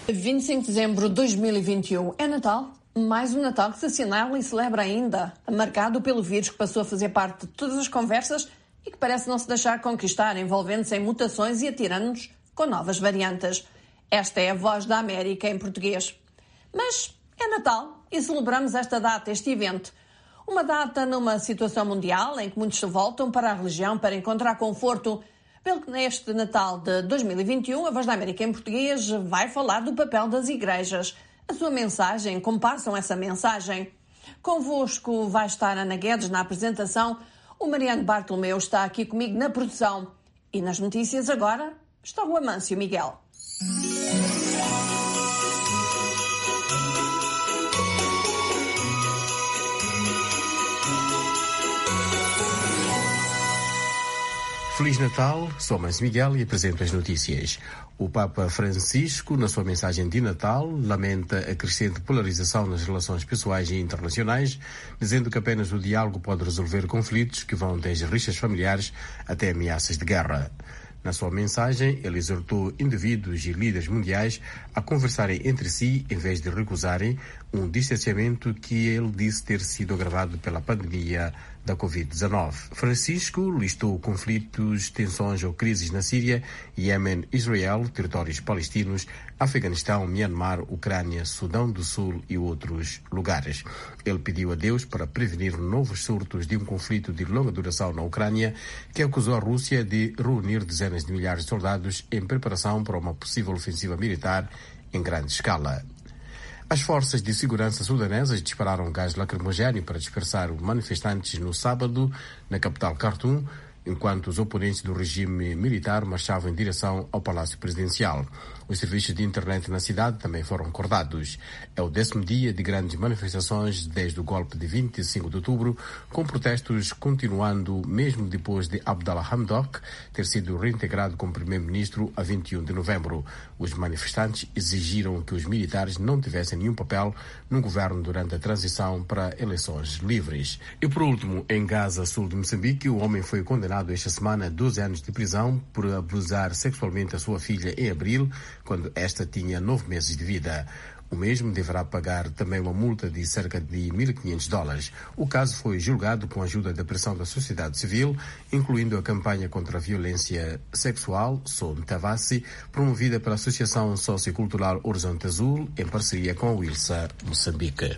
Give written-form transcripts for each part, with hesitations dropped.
25 de dezembro de 2021 é Natal. Mais um Natal que se assinala e celebra ainda, marcado pelo vírus que passou a fazer parte de todas as conversas e que parece não se deixar conquistar, envolvendo-se em mutações e atirando-nos com novas variantes. Esta é a voz da América em português. Mas é Natal e celebramos esta data, este evento. Uma data numa situação mundial em que muitos se voltam para a religião para encontrar conforto. Pelo que neste Natal de 2021, a Voz da América em português vai falar do papel das igrejas. A sua mensagem, como passam essa mensagem? Convosco vai estar Ana Guedes na apresentação. O Mariano Bartolomeu está aqui comigo na produção. E nas notícias agora está o Amâncio Miguel. Feliz Natal, sou Amâncio Miguel e apresento as notícias. O Papa Francisco, na sua mensagem de Natal, lamenta a crescente polarização nas relações pessoais e internacionais, dizendo que apenas o diálogo pode resolver conflitos que vão desde rixas familiares até ameaças de guerra. Na sua mensagem, ele exortou indivíduos e líderes mundiais a conversarem entre si em vez de recusarem um distanciamento que ele disse ter sido agravado pela pandemia da Covid-19. Francisco listou conflitos, tensões ou crises na Síria, Iêmen, Israel, territórios palestinos, Afeganistão, Myanmar, Ucrânia, Sudão do Sul e outros lugares. Ele pediu a Deus para prevenir novos surtos de um conflito de longa duração na Ucrânia, que acusou a Rússia de reunir dezenas de milhares de soldados em preparação para uma possível ofensiva militar em grande escala. As forças de segurança sudanesas dispararam gás lacrimogéneo para dispersar manifestantes no sábado na capital Khartoum, enquanto os oponentes do regime militar marchavam em direção ao Palácio Presidencial. Os serviços de internet na cidade também foram cortados. É o 10º dia de grandes manifestações desde o golpe de 25 de outubro, com protestos continuando mesmo depois de Abdallah Hamdok ter sido reintegrado como primeiro-ministro a 21 de novembro. Os manifestantes exigiram que os militares não tivessem nenhum papel no governo durante a transição para eleições livres. E por último, em Gaza, sul de Moçambique, o homem foi condenado esta semana a 12 anos de prisão por abusar sexualmente a sua filha em abril, quando esta tinha 9 meses de vida. O mesmo deverá pagar também uma multa de cerca de $1.500. O caso foi julgado com a ajuda da pressão da sociedade civil, incluindo a campanha contra a violência sexual, Som Tavassi, promovida pela Associação Sociocultural Horizonte Azul, em parceria com a Wilsa Moçambique.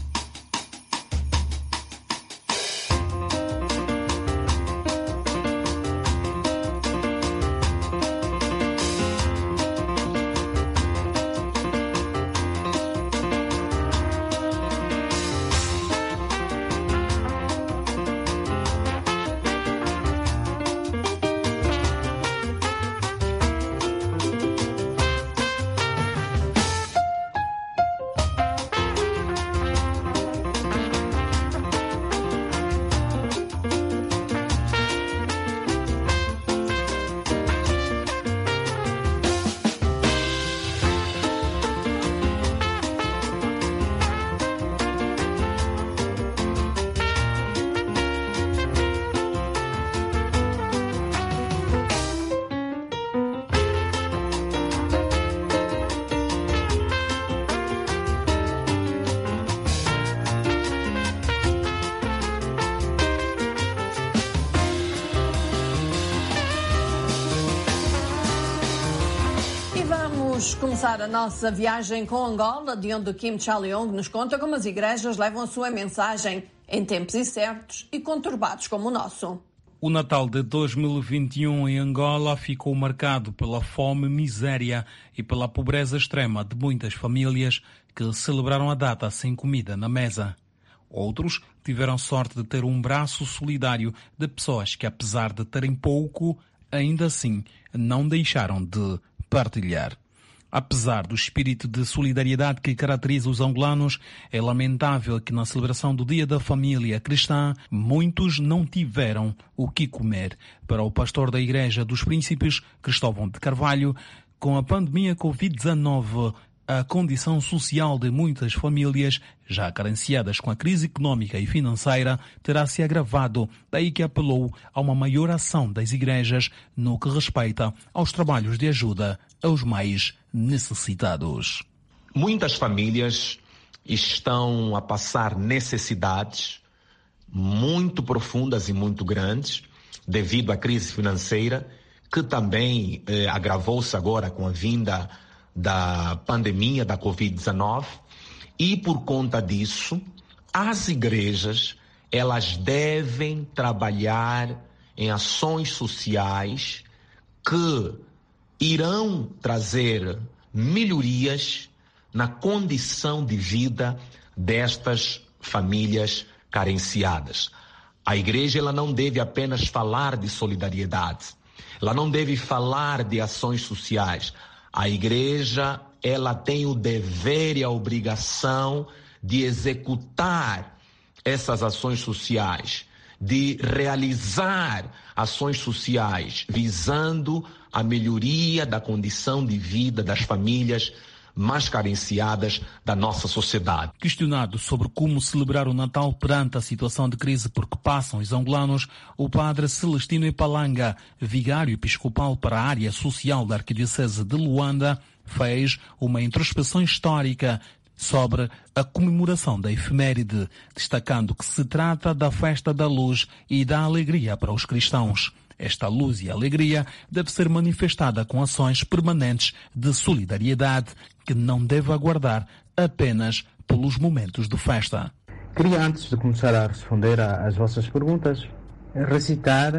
Vamos começar a nossa viagem com Angola, de onde Kim Cha-leong nos conta como as igrejas levam a sua mensagem em tempos incertos e conturbados como o nosso. O Natal de 2021 em Angola ficou marcado pela fome, miséria e pela pobreza extrema de muitas famílias que celebraram a data sem comida na mesa. Outros tiveram sorte de ter um braço solidário de pessoas que, apesar de terem pouco, ainda assim não deixaram de partilhar. Apesar do espírito de solidariedade que caracteriza os angolanos, é lamentável que na celebração do Dia da Família Cristã, muitos não tiveram o que comer. Para o pastor da Igreja dos Príncipes, Cristóvão de Carvalho, com a pandemia Covid-19, a condição social de muitas famílias, já carenciadas com a crise econômica e financeira, terá se agravado, daí que apelou a uma maior ação das igrejas no que respeita aos trabalhos de ajuda aos mais necessitados. Muitas famílias estão a passar necessidades muito profundas e muito grandes devido à crise financeira, que também agravou-se agora com a vinda da pandemia da Covid-19. E por conta disso, as igrejas, elas devem trabalhar em ações sociais que irão trazer melhorias na condição de vida destas famílias carenciadas. A igreja, ela não deve apenas falar de solidariedade, ela não deve falar de ações sociais. A igreja, ela tem o dever e a obrigação de executar essas ações sociais, de realizar ações sociais visando a melhoria da condição de vida das famílias mais carenciadas da nossa sociedade. Questionado sobre como celebrar o Natal perante a situação de crise por que passam os angolanos, o padre Celestino Ipalanga, vigário episcopal para a área social da Arquidiocese de Luanda, fez uma introspeção histórica sobre a comemoração da efeméride, destacando que se trata da festa da luz e da alegria para os cristãos. Esta luz e alegria deve ser manifestada com ações permanentes de solidariedade, que não deve aguardar apenas pelos momentos de festa. Queria, antes de começar a responder às vossas perguntas, recitar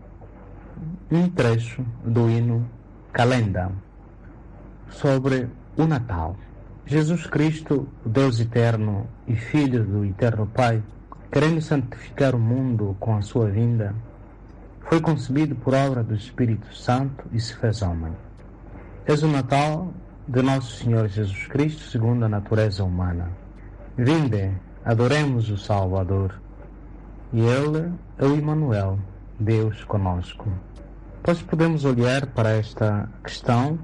um trecho do hino Calenda sobre o Natal. Jesus Cristo, Deus eterno e Filho do eterno Pai, querendo santificar o mundo com a sua vinda, foi concebido por obra do Espírito Santo e se fez homem. És o Natal de Nosso Senhor Jesus Cristo, segundo a natureza humana. Vinde, adoremos o Salvador. E Ele é o Emmanuel, Deus conosco. Pois podemos olhar para esta questão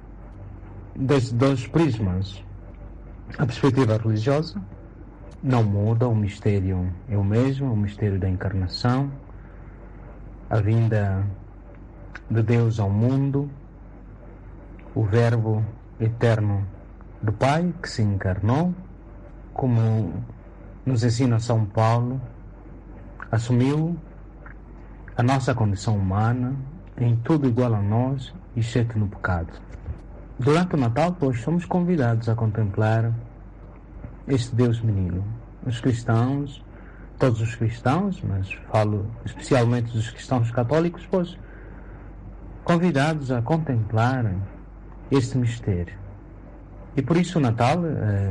desde dois prismas. A perspectiva religiosa não muda, o mistério é o mesmo, o mistério da encarnação, a vinda de Deus ao mundo, o Verbo eterno do Pai que se encarnou, como nos ensina São Paulo, assumiu a nossa condição humana, em tudo igual a nós, exceto no pecado. Durante o Natal, pois, somos convidados a contemplar este Deus menino. Os cristãos, todos os cristãos, mas falo especialmente dos cristãos católicos, pois, convidados a contemplar este mistério. E por isso o Natal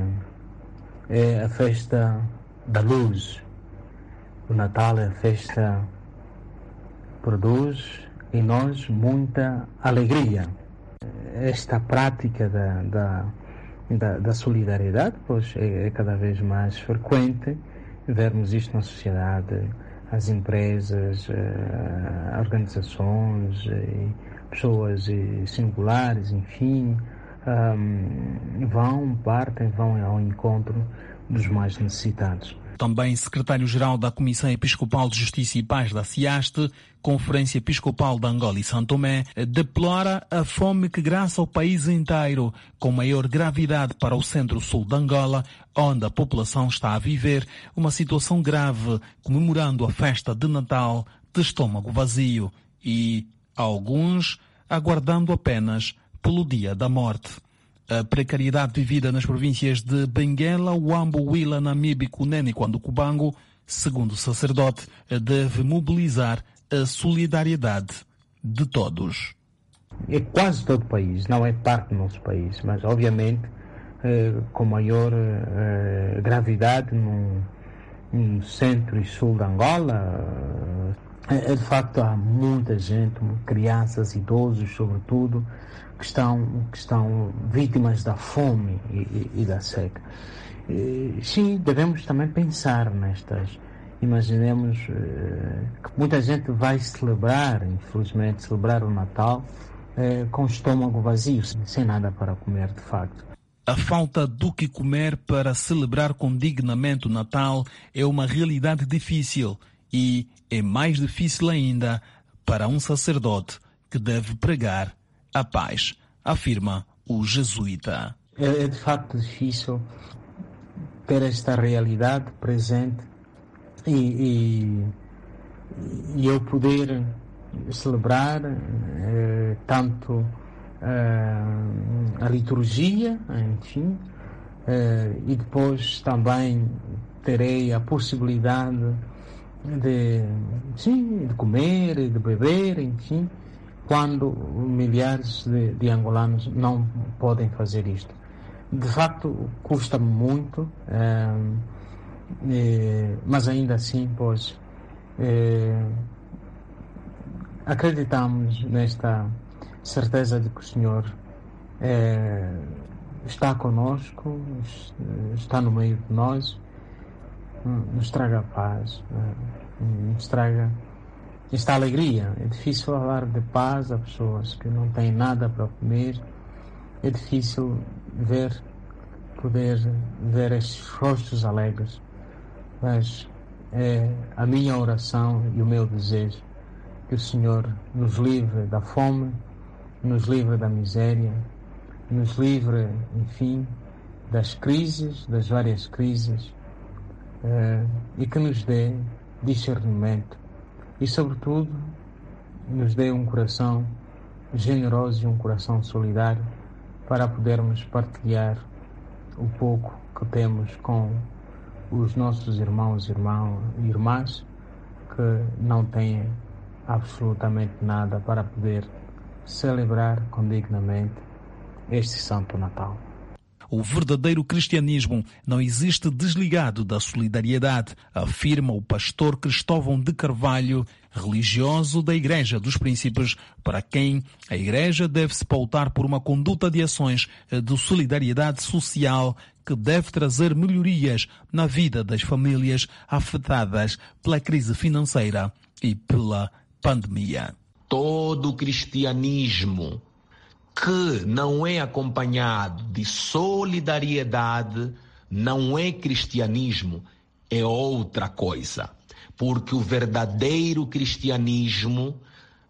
é a festa da luz. O Natal é a festa que produz em nós muita alegria. Esta prática da solidariedade, pois, é cada vez mais frequente vermos isto na sociedade. As empresas, organizações, pessoas singulares, enfim, vão ao encontro dos mais necessitados. Também secretário-geral da Comissão Episcopal de Justiça e Paz da CIAST, Conferência Episcopal de Angola e São Tomé, deplora a fome que graça ao país inteiro, com maior gravidade para o centro-sul de Angola, onde a população está a viver uma situação grave, comemorando a festa de Natal de estômago vazio e, alguns, aguardando apenas pelo dia da morte. A precariedade vivida nas províncias de Benguela, Huambo, Huila, Namibe, Cunene e Cubango, segundo o sacerdote, deve mobilizar a solidariedade de todos. É quase todo o país, não é parte do nosso país, mas obviamente com maior gravidade no centro e sul de Angola. De facto há muita gente, crianças, idosos sobretudo, que estão vítimas da fome e da seca. Sim, devemos também pensar nestas. Imaginemos que muita gente vai celebrar o Natal com o estômago vazio, sem nada para comer de facto. A falta do que comer para celebrar com dignamente o Natal é uma realidade difícil e é mais difícil ainda para um sacerdote que deve pregar a paz, afirma o jesuíta. É de facto difícil ter esta realidade presente e eu poder celebrar tanto a liturgia, enfim, e depois também terei a possibilidade de comer e de beber, enfim, quando milhares de angolanos não podem fazer isto. De facto, custa-me muito, mas ainda assim, pois, acreditamos nesta certeza de que o Senhor está conosco, está no meio de nós, nos traga paz, nos traga esta alegria. É difícil falar de paz a pessoas que não têm nada para comer, é difícil poder ver estes rostos alegres, mas é a minha oração e o meu desejo que o Senhor nos livre da fome, nos livre da miséria, nos livre, enfim, das crises, das várias crises, e que nos dê discernimento e, sobretudo, nos dê um coração generoso e um coração solidário para podermos partilhar o pouco que temos com os nossos irmãos e irmãs que não têm absolutamente nada para poder celebrar condignamente este Santo Natal. O verdadeiro cristianismo não existe desligado da solidariedade, afirma o pastor Cristóvão de Carvalho, religioso da Igreja dos Príncipes, para quem a Igreja deve se pautar por uma conduta de ações de solidariedade social que deve trazer melhorias na vida das famílias afetadas pela crise financeira e pela pandemia. Todo cristianismo que não é acompanhado de solidariedade não é cristianismo, é outra coisa. Porque o verdadeiro cristianismo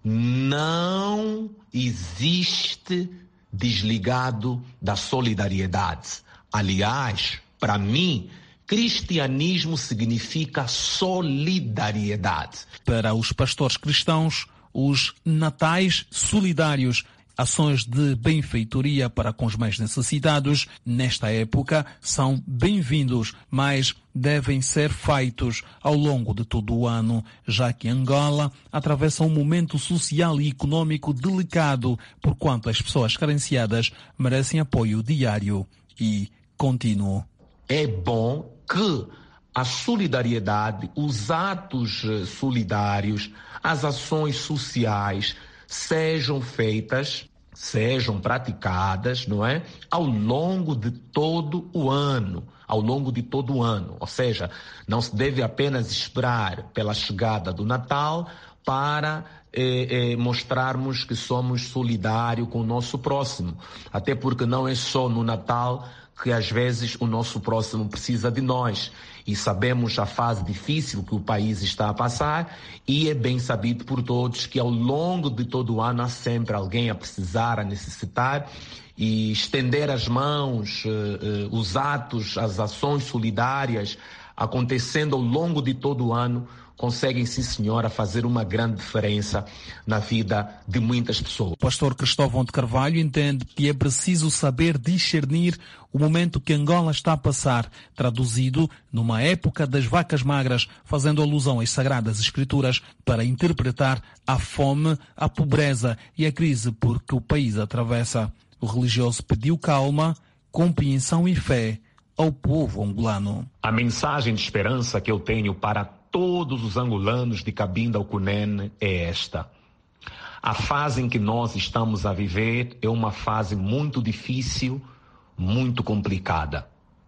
não existe desligado da solidariedade. Aliás, para mim, cristianismo significa solidariedade. Para os pastores cristãos, os natais solidários, ações de benfeitoria para com os mais necessitados, nesta época, são bem-vindos, mas devem ser feitos ao longo de todo o ano, já que Angola atravessa um momento social e econômico delicado, porquanto as pessoas carenciadas merecem apoio diário e contínuo. É bom que a solidariedade, os atos solidários, as ações sociais sejam feitas, sejam praticadas, não é? Ao longo de todo o ano. Ou seja, não se deve apenas esperar pela chegada do Natal para mostrarmos que somos solidários com o nosso próximo. Até porque não é só no Natal que às vezes o nosso próximo precisa de nós. E sabemos a fase difícil que o país está a passar e é bem sabido por todos que ao longo de todo o ano há sempre alguém a precisar, a necessitar, e estender as mãos, os atos, as ações solidárias acontecendo ao longo de todo o ano conseguem, sim senhora, fazer uma grande diferença na vida de muitas pessoas. O pastor Cristóvão de Carvalho entende que é preciso saber discernir o momento que Angola está a passar, traduzido numa época das vacas magras, fazendo alusão às Sagradas Escrituras para interpretar a fome, a pobreza e a crise por que o país atravessa. O religioso pediu calma, compreensão e fé ao povo angolano. A mensagem de esperança que eu tenho para todos os angolanos de Cabinda ao Cunene é esta. A fase em que nós estamos a viver é uma fase muito difícil, muito complicada.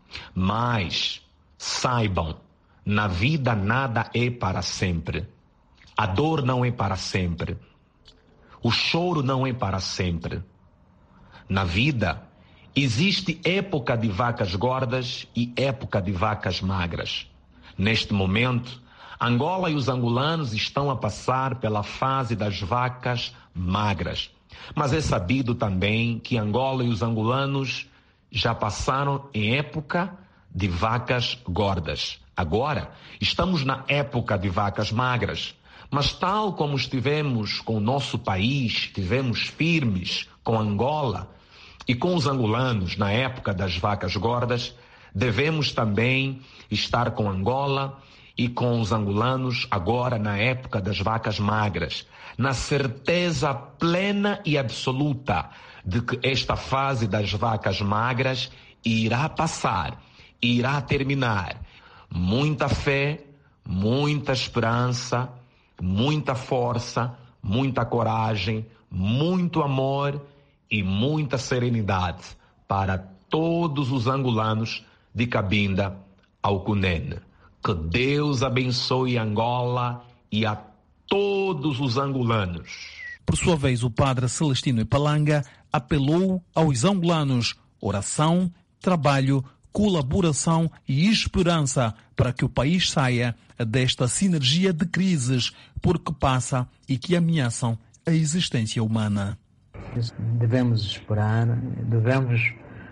Mas saibam, na vida nada é para sempre. A dor não é para sempre. O choro não é para sempre. Na vida existe época de vacas gordas e época de vacas magras. Neste momento, Angola e os angolanos estão a passar pela fase das vacas magras. Mas é sabido também que Angola e os angolanos já passaram em época de vacas gordas. Agora, estamos na época de vacas magras. Mas tal como estivemos com o nosso país, estivemos firmes com Angola e com os angolanos na época das vacas gordas, devemos também estar com Angola e com os angolanos agora na época das vacas magras, na certeza plena e absoluta de que esta fase das vacas magras irá passar, irá terminar. Muita fé, muita esperança, muita força, muita coragem, muito amor e muita serenidade para todos os angolanos de Cabinda ao Cunene. Que Deus abençoe Angola e a todos os angolanos. Por sua vez, o padre Celestino Ipalanga apelou aos angolanos: oração, trabalho, colaboração e esperança para que o país saia desta sinergia de crises por que passa e que ameaçam a existência humana. Devemos esperar, devemos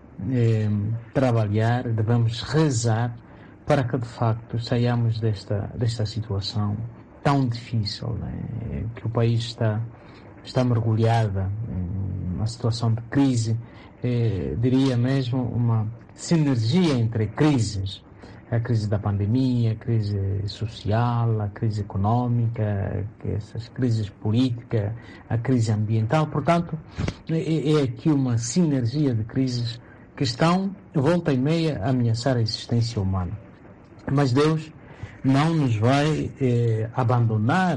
trabalhar, devemos rezar para que de facto saiamos desta situação tão difícil, né? Que o país está mergulhado em uma situação de crise, diria mesmo uma sinergia entre crises. A crise da pandemia, a crise social, a crise econômica, essas crises políticas, a crise ambiental. Portanto, é aqui uma sinergia de crises que estão, volta e meia, a ameaçar a existência humana. Mas Deus não nos vai abandonar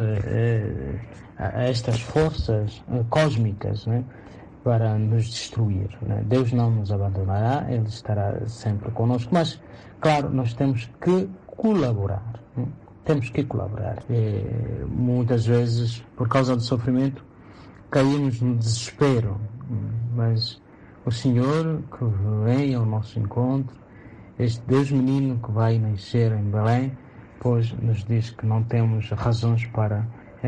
a estas forças cósmicas, né, para nos destruir, né? Deus não nos abandonará, Ele estará sempre conosco, mas, claro, nós temos que colaborar, né? Temos que colaborar. Muitas vezes, por causa do sofrimento, caímos no desespero, mas o Senhor que vem ao nosso encontro, este Deus menino que vai nascer em Belém, pois nos diz que não temos razões para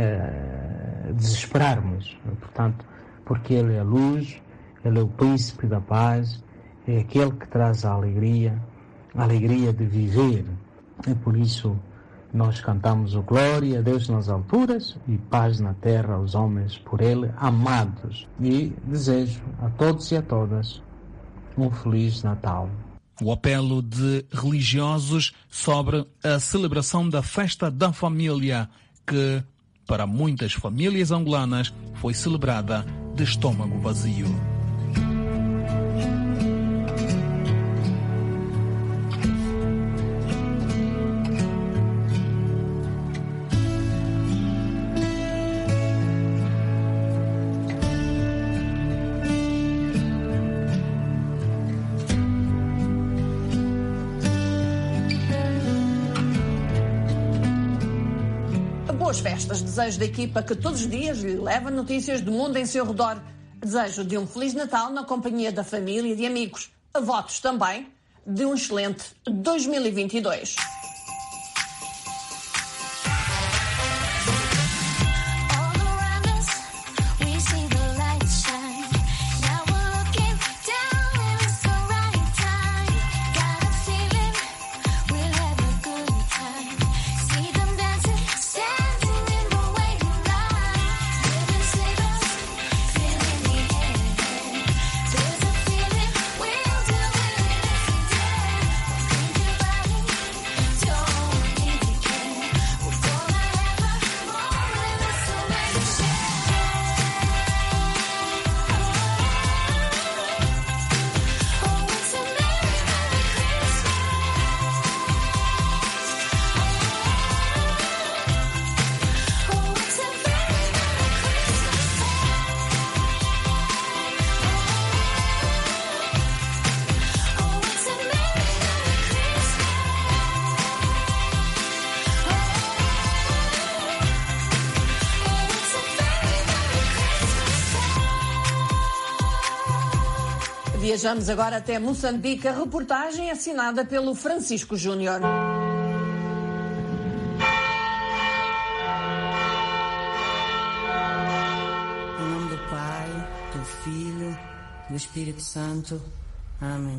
desesperarmos. Portanto, porque Ele é a luz, Ele é o príncipe da paz, é aquele que traz a alegria de viver. E por isso nós cantamos o glória a Deus nas alturas e paz na terra aos homens por Ele amados. E desejo a todos e a todas um Feliz Natal. O apelo de religiosos sobre a celebração da festa da família, que para muitas famílias angolanas foi celebrada de estômago vazio. Boas festas. Desejo da equipa que todos os dias lhe leva notícias do mundo em seu redor. Desejo de um Feliz Natal na companhia da família e de amigos. Votos também de um excelente 2022. Viajamos agora até Moçambique, a reportagem assinada pelo Francisco Júnior. do Espírito Santo. Amém.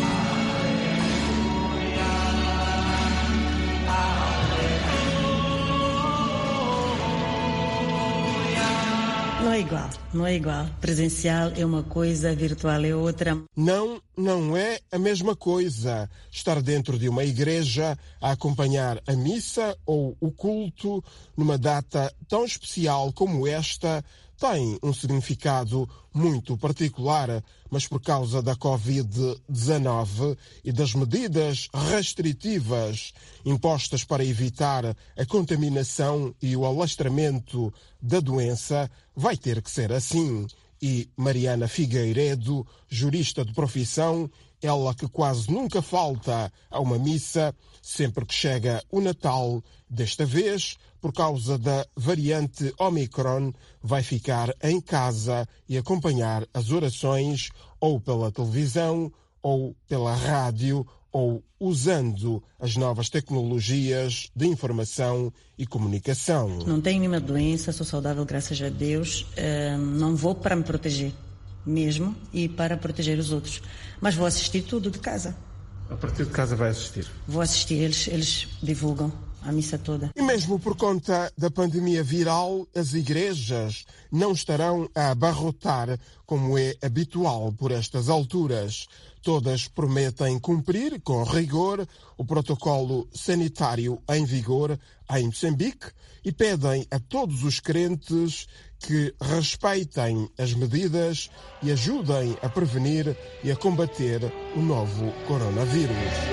Não é igual. Presencial é uma coisa, virtual é outra. Não é a mesma coisa. Estar dentro de uma igreja a acompanhar a missa ou o culto numa data tão especial como esta tem um significado muito particular, mas por causa da Covid-19 e das medidas restritivas impostas para evitar a contaminação e o alastramento da doença, vai ter que ser assim. E Mariana Figueiredo, jurista de profissão, ela que quase nunca falta a uma missa, sempre que chega o Natal, desta vez, por causa da variante Omicron, vai ficar em casa e acompanhar as orações ou pela televisão, ou pela rádio, ou usando as novas tecnologias de informação e comunicação. Não tenho nenhuma doença, sou saudável, graças a Deus. Não vou para me proteger mesmo e para proteger os outros. Mas vou assistir tudo de casa. A partir de casa vai assistir? Vou assistir, eles divulgam a missa toda. E mesmo por conta da pandemia viral, as igrejas não estarão a abarrotar como é habitual por estas alturas. Todas prometem cumprir com rigor o protocolo sanitário em vigor em Moçambique e pedem a todos os crentes que respeitem as medidas e ajudem a prevenir e a combater o novo coronavírus.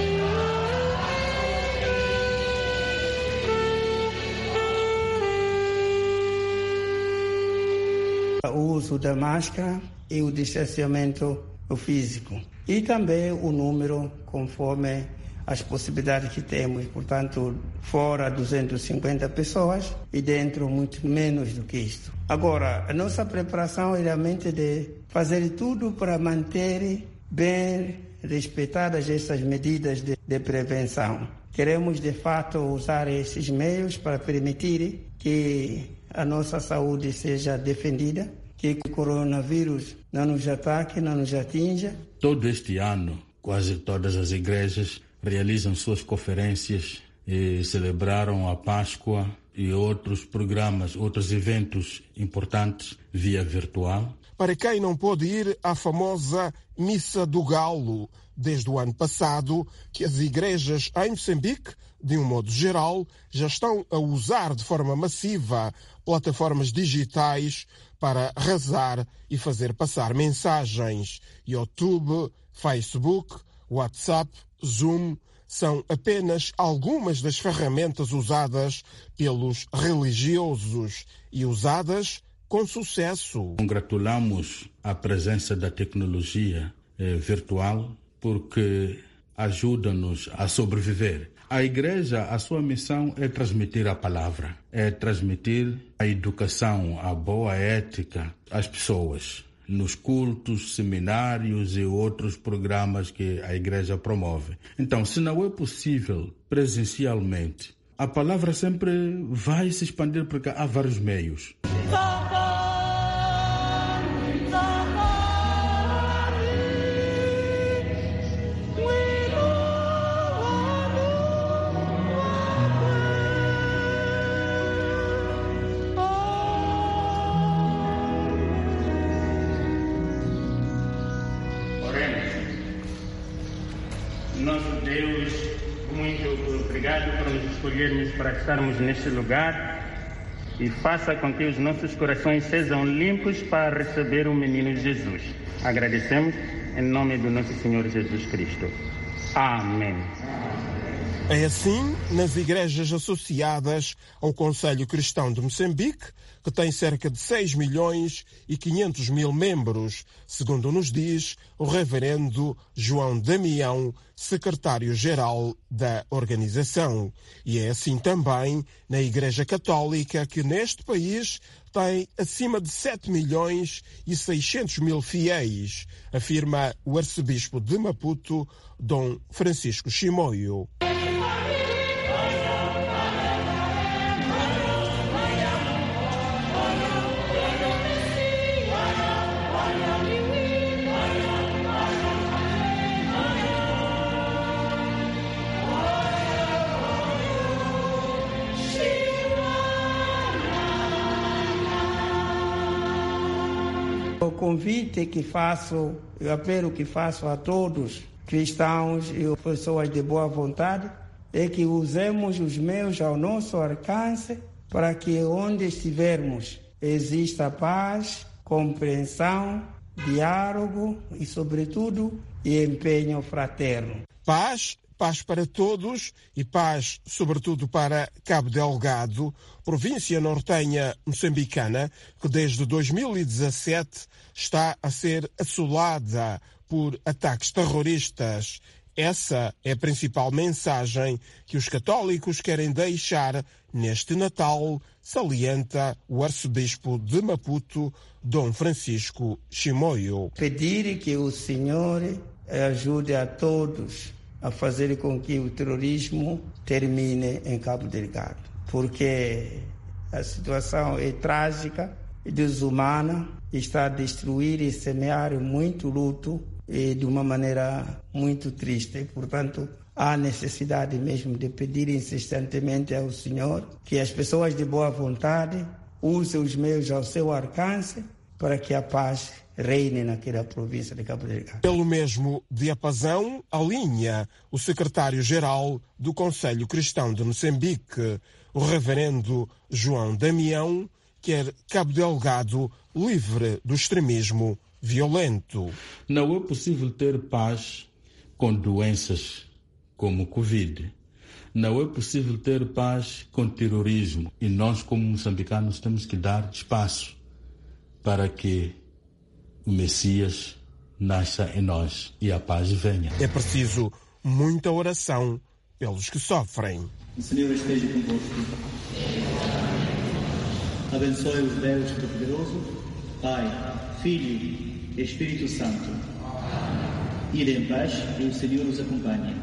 O uso da máscara e o distanciamento físico. E também o número conforme as possibilidades que temos. Portanto, fora 250 pessoas e dentro muito menos do que isto. Agora, a nossa preparação é realmente de fazer tudo para manter bem respeitadas essas medidas de prevenção. Queremos, de fato, usar esses meios para permitir que a nossa saúde seja defendida, que o coronavírus não nos ataque, não nos atinja. Todo este ano, quase todas as igrejas realizam suas conferências e celebraram a Páscoa e outros programas, outros eventos importantes via virtual. Para quem não pôde ir à famosa Missa do Galo, desde o ano passado, que as igrejas em Moçambique, de um modo geral, já estão a usar de forma massiva plataformas digitais para rezar e fazer passar mensagens. YouTube, Facebook, WhatsApp, Zoom são apenas algumas das ferramentas usadas pelos religiosos e usadas com sucesso. Congratulamos a presença da tecnologia virtual porque ajuda-nos a sobreviver. A igreja, a sua missão é transmitir a palavra, é transmitir a educação, a boa ética às pessoas, nos cultos, seminários e outros programas que a igreja promove. Então, se não é possível presencialmente, a palavra sempre vai se expandir porque há vários meios. Nosso Deus, muito obrigado por nos escolhermos para estarmos neste lugar e faça com que os nossos corações sejam limpos para receber o menino Jesus. Agradecemos em nome do nosso Senhor Jesus Cristo. Amém. É assim nas igrejas associadas ao Conselho Cristão de Moçambique, que tem cerca de 6 milhões e 500 mil membros, segundo nos diz o reverendo João Damião, secretário-geral da organização. E é assim também na Igreja Católica, que neste país tem acima de 7 milhões e 600 mil fiéis, afirma o arcebispo de Maputo, Dom Francisco Chimoio. convite que faço, o apelo que faço a todos, cristãos e pessoas de boa vontade, é que usemos os meios ao nosso alcance para que onde estivermos exista paz, compreensão, diálogo e, sobretudo, empenho fraterno. Paz para todos e paz, sobretudo, para Cabo Delgado, província nortenha moçambicana, que desde 2017 está a ser assolada por ataques terroristas. Essa é a principal mensagem que os católicos querem deixar neste Natal, salienta o arcebispo de Maputo, Dom Francisco Chimoio. Pedir que o Senhor ajude a todos a fazer com que o terrorismo termine em Cabo Delgado, porque a situação é trágica e desumana, está a destruir e semear muito luto e de uma maneira muito triste. Portanto, há necessidade mesmo de pedir insistentemente ao Senhor que as pessoas de boa vontade usem os meios ao seu alcance para que a paz reine naquela província de Cabo Delgado. Pelo mesmo diapasão, alinha o secretário-geral do Conselho Cristão de Moçambique, o reverendo João Damião, quer Cabo Delgado livre do extremismo violento. Não é possível ter paz com doenças como o Covid. Não é possível ter paz com terrorismo. E nós, como moçambicanos, temos que dar espaço para que o Messias nasça em nós e a paz venha. É preciso muita oração pelos que sofrem. O Senhor esteja convosco. Abençoe os Deus Todo-Poderoso, Pai, Filho e Espírito Santo. Ide em paz e o Senhor os acompanhe.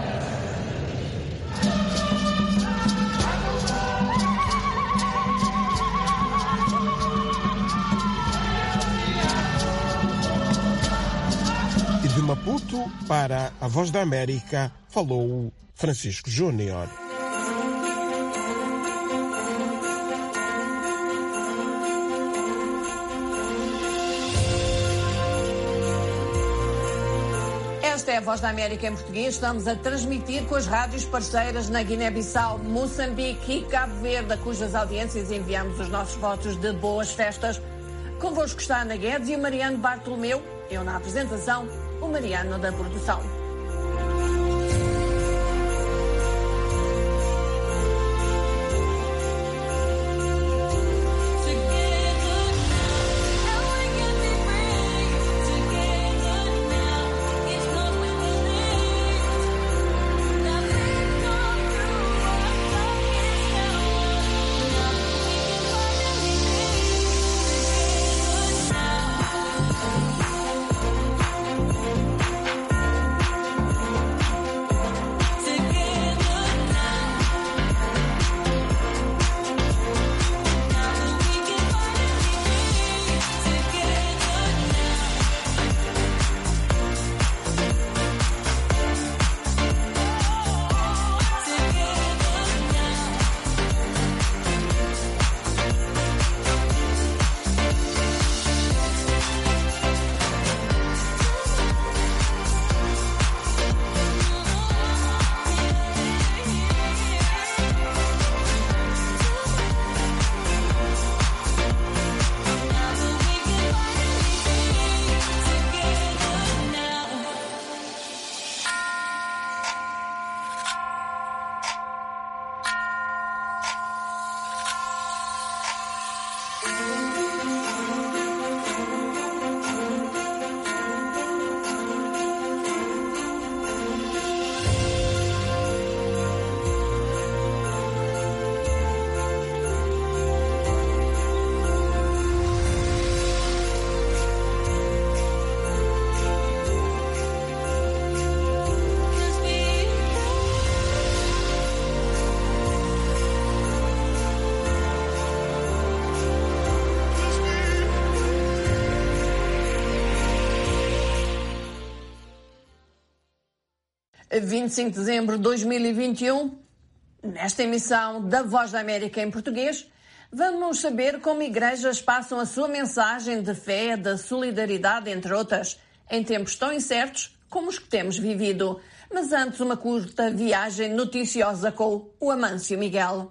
De Maputo para a Voz da América, falou Francisco Júnior. Esta é a Voz da América em português. Estamos a transmitir com as rádios parceiras na Guiné-Bissau, Moçambique e Cabo Verde, a cujas audiências enviamos os nossos votos de boas festas. Convosco está a Ana Guedes e o Mariano Bartolomeu. Eu na apresentação, o Mariano da produção. A 25 de dezembro de 2021, nesta emissão da Voz da América em português, Vamos saber como igrejas passam a sua mensagem de fé, de solidariedade, entre outras, em tempos tão incertos como os que temos vivido. Mas antes, uma curta viagem noticiosa com o Amâncio Miguel.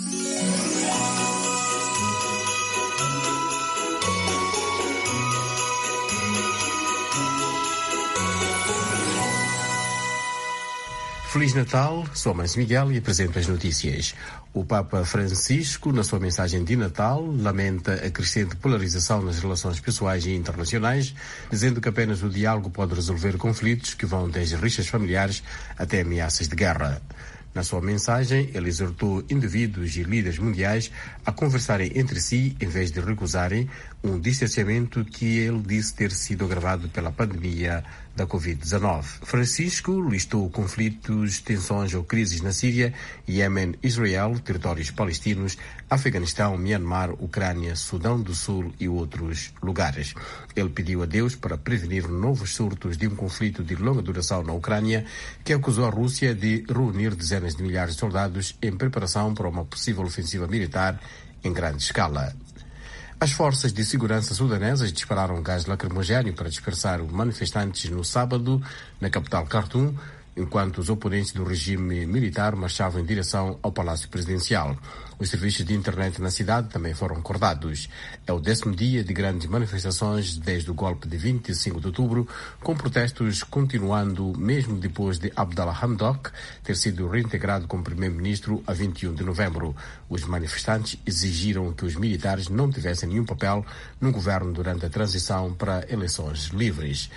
Feliz Natal, sou Amâncio Miguel e apresento as notícias. O Papa Francisco, na sua mensagem de Natal, lamenta a crescente polarização nas relações pessoais e internacionais, dizendo que apenas o diálogo pode resolver conflitos que vão desde rixas familiares até ameaças de guerra. Na sua mensagem, ele exortou indivíduos e líderes mundiais a conversarem entre si em vez de recusarem um distanciamento que ele disse ter sido agravado pela pandemia da Covid-19. Francisco listou conflitos, tensões ou crises na Síria, Iêmen, Israel, territórios palestinos, Afeganistão, Myanmar, Ucrânia, Sudão do Sul e outros lugares. Ele pediu a Deus para prevenir novos surtos de um conflito de longa duração na Ucrânia, que acusou a Rússia de reunir dezenas de milhares de soldados em preparação para uma possível ofensiva militar em grande escala. As forças de segurança sudanesas dispararam gás lacrimogéneo para dispersar manifestantes no sábado na capital Khartoum, enquanto os oponentes do regime militar marchavam em direção ao Palácio Presidencial. Os serviços de internet na cidade também foram cortados. É o 10º dia de grandes manifestações desde o golpe de 25 de outubro, com protestos continuando mesmo depois de Abdallah Hamdok ter sido reintegrado como primeiro-ministro a 21 de novembro. Os manifestantes exigiram que os militares não tivessem nenhum papel no governo durante a transição para eleições livres.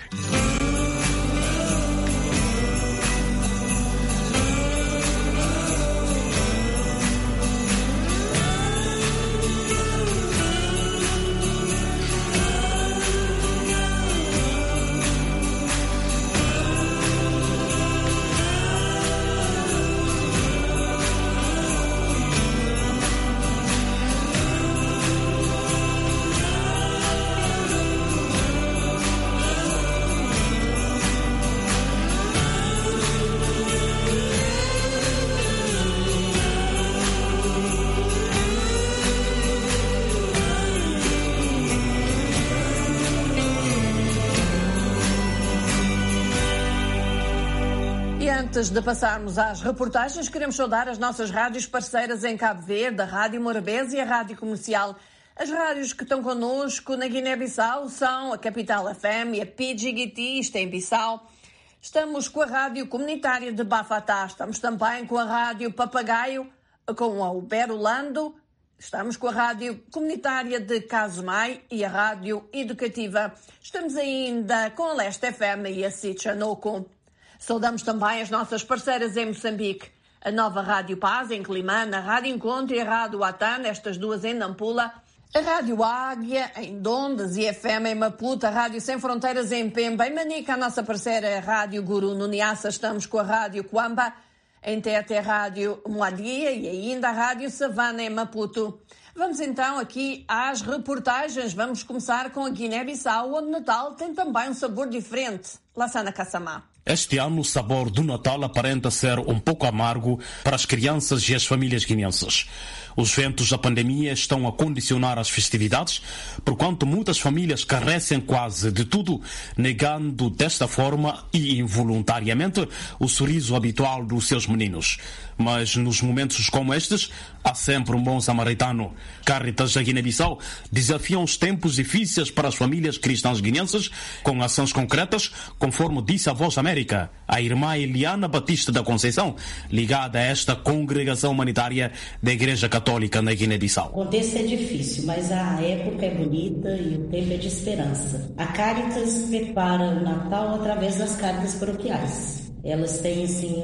Antes de passarmos às reportagens, queremos saudar as nossas rádios parceiras em Cabo Verde, a Rádio Morabeza e a Rádio Comercial. As rádios que estão connosco na Guiné-Bissau são a Capital FM e a PGGT, isto é em Bissau. Estamos com a Rádio Comunitária de Bafatá, estamos também com a Rádio Papagaio, com a Uberolando, estamos com a Rádio Comunitária de Casumai e a Rádio Educativa. Estamos ainda com a Leste FM e a Sichanoco. Saudamos também as nossas parceiras em Moçambique, a Nova Rádio Paz em Climane, a Rádio Encontro e a Rádio Atan, estas duas em Nampula, a Rádio Águia em Dondas e FM em Maputo, a Rádio Sem Fronteiras em Pemba, em Manica, a nossa parceira a Rádio Guru no Niassa, estamos com a Rádio Cuamba, em Tete a Rádio Moadia e ainda a Rádio Savana em Maputo. Vamos então aqui às reportagens. Vamos começar com a Guiné-Bissau, onde Natal tem também um sabor diferente. Lassana Kassamá. Este ano o sabor do Natal aparenta ser um pouco amargo para as crianças e as famílias guineenses. Os ventos da pandemia estão a condicionar as festividades, porquanto muitas famílias carecem quase de tudo, negando desta forma e involuntariamente o sorriso habitual dos seus meninos. Mas nos momentos como estes, há sempre um bom samaritano. Caritas da Guiné-Bissau desafiam os tempos difíceis para as famílias cristãs guineenses com ações concretas, conforme disse a Voz da América, a irmã Eliana Batista da Conceição, ligada a esta congregação humanitária da Igreja Católica na Guiné-Bissau. O contexto é difícil, mas a época é bonita e o tempo é de esperança. A Caritas prepara o Natal através das Caritas paroquiais. Elas têm, assim,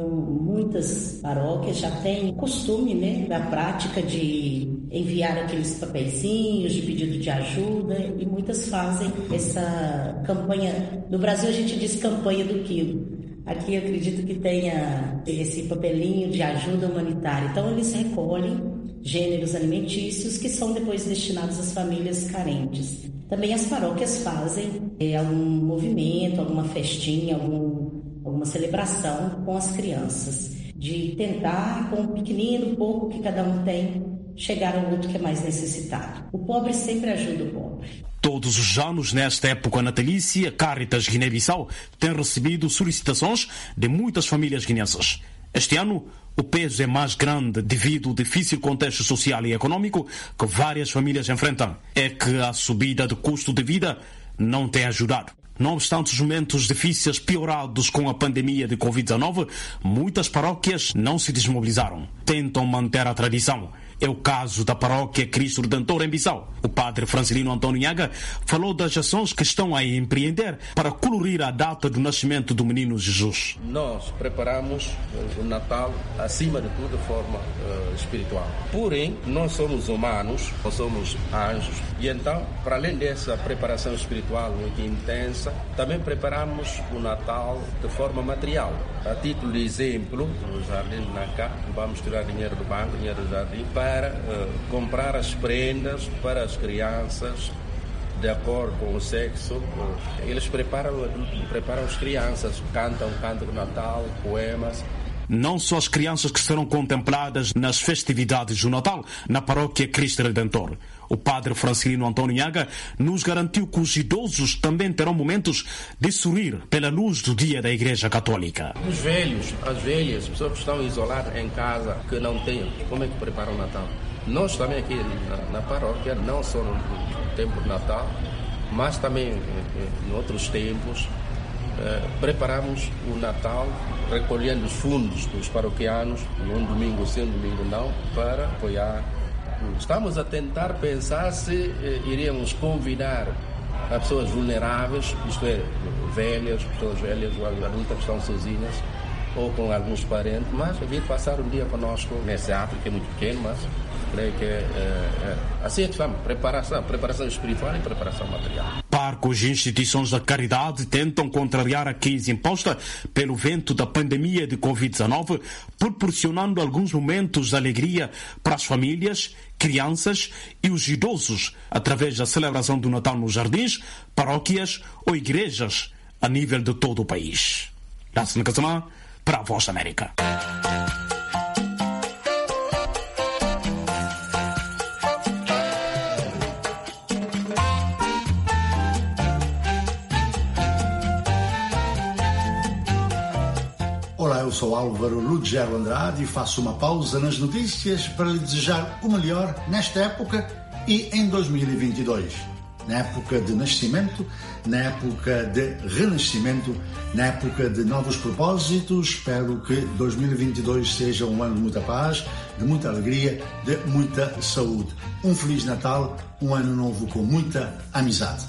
muitas paróquias, já têm costume, né, da prática de enviar aqueles papeizinhos de pedido de ajuda, e muitas fazem essa campanha. No Brasil a gente diz campanha do quilo. Aqui eu acredito que tenha esse papelinho de ajuda humanitária. Então eles recolhem gêneros alimentícios que são depois destinados às famílias carentes. Também as paróquias fazem algum movimento, alguma festinha, alguma celebração com as crianças, de tentar, com o pequenino pouco que cada um tem, chegar ao outro que é mais necessitado. O pobre sempre ajuda o pobre. Todos os anos, nesta época natalícia, Caritas Guiné-Bissau tem recebido solicitações de muitas famílias guineenses. Este ano, o peso é mais grande devido ao difícil contexto social e econômico que várias famílias enfrentam. É que a subida do custo de vida não tem ajudado. Não obstante os momentos difíceis piorados com a pandemia de Covid-19, muitas paróquias não se desmobilizaram. Tentam manter a tradição. É o caso da paróquia Cristo Redentor em Bissau. O padre Francelino Antônio Nhaga falou das ações que estão a empreender para colorir a data do nascimento do menino Jesus. Nós preparamos o Natal, acima de tudo, de forma espiritual. Porém, nós somos humanos, nós somos anjos, e então, para além dessa preparação espiritual muito intensa, também preparamos o Natal de forma material. A título de exemplo, no Jardim de Nacá, vamos tirar dinheiro do banco, dinheiro do jardim, para comprar as prendas para as crianças de acordo com o sexo. Eles preparam as crianças, cantam o canto do Natal, poemas. Não só as crianças que serão contempladas nas festividades do Natal na paróquia Cristo Redentor. O padre Francelino Antônio Nhaga nos garantiu que os idosos também terão momentos de sorrir pela luz do dia da Igreja Católica. Os velhos, as velhas, as pessoas que estão isoladas em casa, que não têm, como é que preparam o Natal? Nós também aqui na paróquia, não só no tempo de Natal, mas também em outros tempos, preparamos o Natal recolhendo os fundos dos paroquianos, num domingo sim, um domingo não, para apoiar. Estamos a tentar pensar se iríamos convidar a pessoas vulneráveis, isto é, pessoas velhas ou adultas que estão sozinhas, ou com alguns parentes, mas vir passar um dia conosco nesse ato, que é muito pequeno, mas creio que assim é que vamos, preparação espiritual e preparação material. Parcos e instituições da caridade tentam contrariar a crise imposta pelo vento da pandemia de Covid-19, proporcionando alguns momentos de alegria para as famílias, crianças e os idosos, através da celebração do Natal nos jardins, paróquias ou igrejas a nível de todo o país. Lácio Casamã, para a Voz da América. Olá, eu sou Álvaro Lugero Andrade e faço uma pausa nas notícias para lhe desejar o melhor nesta época e em 2022. Na época de nascimento, na época de renascimento, na época de novos propósitos. Espero que 2022 seja um ano de muita paz, de muita alegria, de muita saúde. Um Feliz Natal, um ano novo com muita amizade.